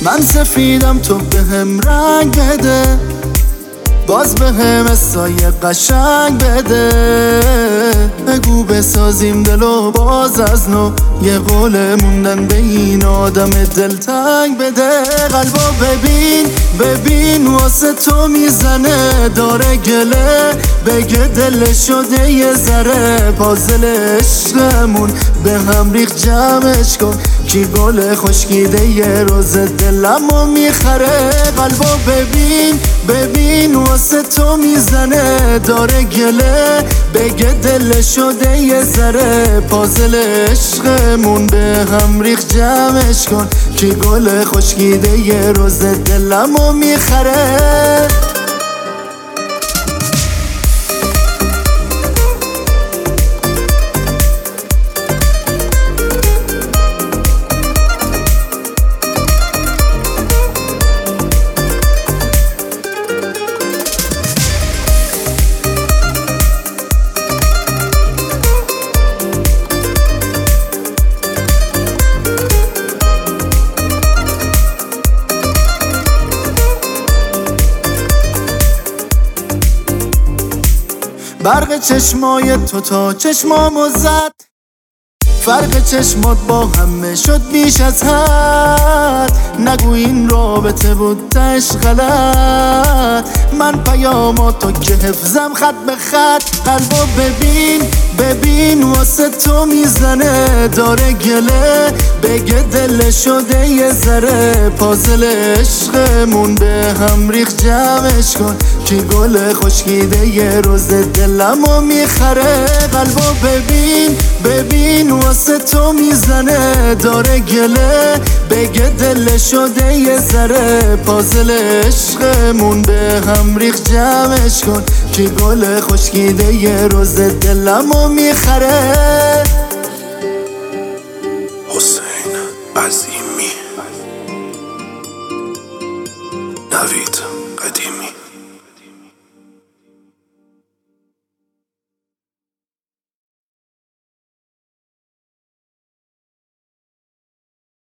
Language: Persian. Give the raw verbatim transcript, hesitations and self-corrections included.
من سفیدم تو به هم رنگ بده، باز به هم سایه قشنگ بده. بگو بسازیم دلو باز از نو، یه قول موندن به این آدم دلتنگ بده. قلبو ببین ببین واسه تو میزنه، داره گله بگه دل شده یه ذره. پازل عشقمون به هم ریخ جمعش کن، کی گل خشکیده یه روز دلمو میخره. قلبو ببین ببین واسه تو میزنه، داره گله بگه دل شده یه ذره. پازل عشقمون به هم ریخ جمعش کن، کی گل خشکیده یه روز دلمو میخره. برق چشمای تو تا چشمامو زد، فرق چشمات با همه شد بیش از حد. نگو این رابطه بود تش غلط، من پیاماتو که حفظم خط به خط. قلبو ببین ببین واسه تو میزنه، داره گله بگه دل شده یه ذره. پازل عشقمون به هم ریخ جمعش کن، کی گل خشکیده یه روز دلمو میخره. قلبو ببین ببین واسه تو میزنه، داره گله بگه دل شده یه ذره. پازل عشقمون به هم ریخ جمعش کن، کی گل خشکیده یه روز دلمو میخره.